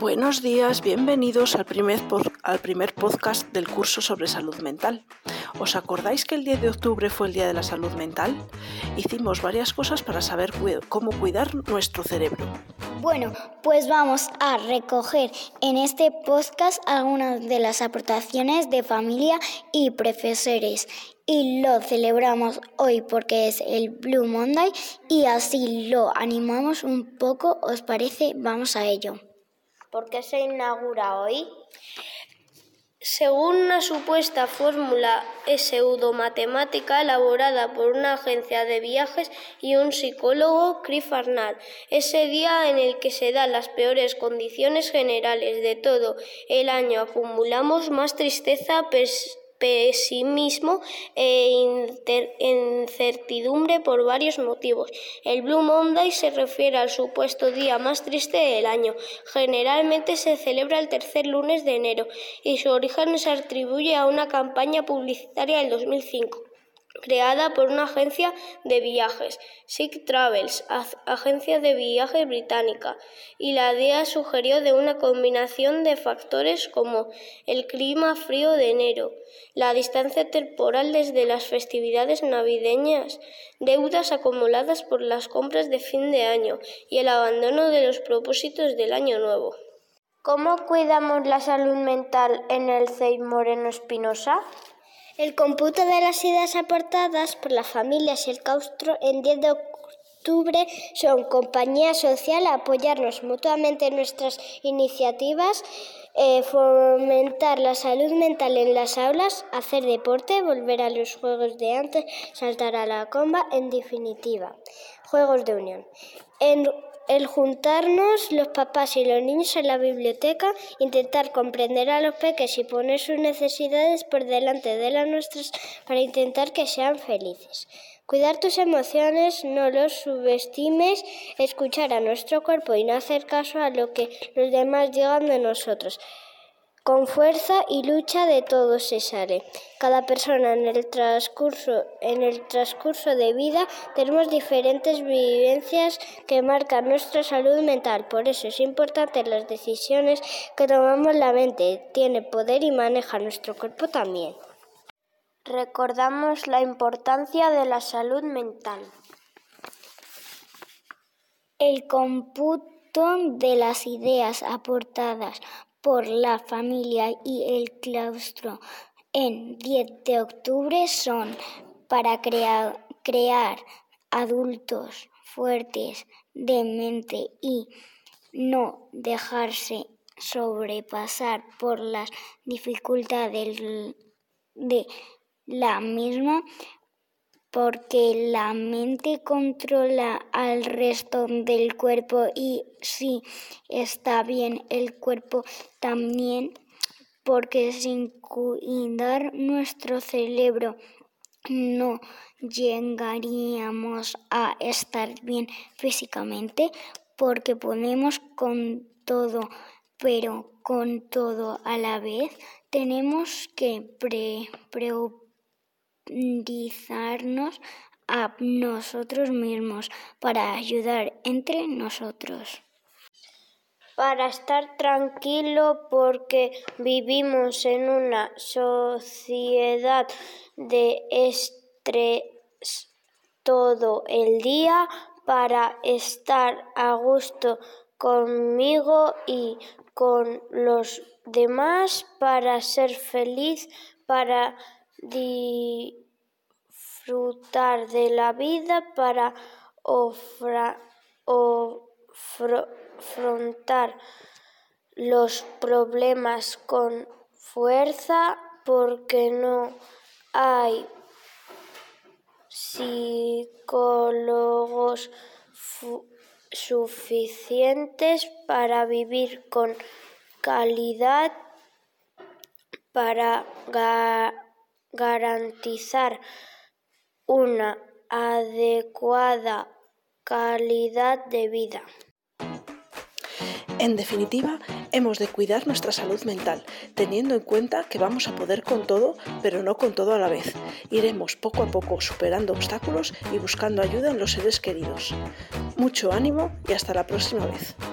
Buenos días, bienvenidos al primer podcast del curso sobre salud mental. ¿Os acordáis que el 10 de octubre fue el Día de la Salud Mental? Hicimos varias cosas para saber cómo cuidar nuestro cerebro. Bueno, pues vamos a recoger en este podcast algunas de las aportaciones de familia y profesores. Y lo celebramos hoy porque es el Blue Monday y así lo animamos un poco. ¿Os parece? Vamos a ello. ¿Por qué se inaugura hoy? Según una supuesta fórmula pseudo-matemática elaborada por una agencia de viajes y un psicólogo, Chris Arnall, ese día en el que se dan las peores condiciones generales de todo el año, acumulamos más tristeza, pesimismo e incertidumbre por varios motivos. El Blue Monday se refiere al supuesto día más triste del año. Generalmente se celebra el tercer lunes de enero y su origen se atribuye a una campaña publicitaria del 2005. Creada por una agencia de viajes, Sick Travels, agencia de viajes británica, y la idea surgió de una combinación de factores como el clima frío de enero, la distancia temporal desde las festividades navideñas, deudas acumuladas por las compras de fin de año y el abandono de los propósitos del año nuevo. ¿Cómo cuidamos la salud mental en el CEIP Moreno Espinosa? El cómputo de las ideas aportadas por las familias y el claustro en 10 de octubre son compañía social, apoyarnos mutuamente en nuestras iniciativas, fomentar la salud mental en las aulas, hacer deporte, volver a los juegos de antes, saltar a la comba, en definitiva, juegos de unión. El juntarnos los papás y los niños en la biblioteca, intentar comprender a los peques y poner sus necesidades por delante de las nuestras para intentar que sean felices. Cuidar tus emociones, no los subestimes, escuchar a nuestro cuerpo y no hacer caso a lo que los demás digan de nosotros. Con fuerza y lucha de todo se sale. Cada persona en el transcurso de vida tenemos diferentes vivencias que marcan nuestra salud mental. Por eso es importante las decisiones que tomamos. La mente tiene poder y maneja nuestro cuerpo también. Recordamos la importancia de la salud mental. El cómputo de las ideas aportadas por la familia y el claustro en 10 de octubre son para crear adultos fuertes de mente y no dejarse sobrepasar por las dificultades de la misma, porque la mente controla al resto del cuerpo y si está bien el cuerpo también, porque sin cuidar nuestro cerebro no llegaríamos a estar bien físicamente, porque ponemos con todo, pero con todo a la vez tenemos que priorizarnos a nosotros mismos para ayudar entre nosotros. Para estar tranquilo porque vivimos en una sociedad de estrés todo el día, para estar a gusto conmigo y con los demás, para ser feliz, para disfrutar de la vida, para afrontar los problemas con fuerza, porque no hay psicólogos suficientes para vivir con calidad, para garantizar una adecuada calidad de vida. En definitiva, hemos de cuidar nuestra salud mental, teniendo en cuenta que vamos a poder con todo, pero no con todo a la vez. Iremos poco a poco superando obstáculos y buscando ayuda en los seres queridos. Mucho ánimo y hasta la próxima vez.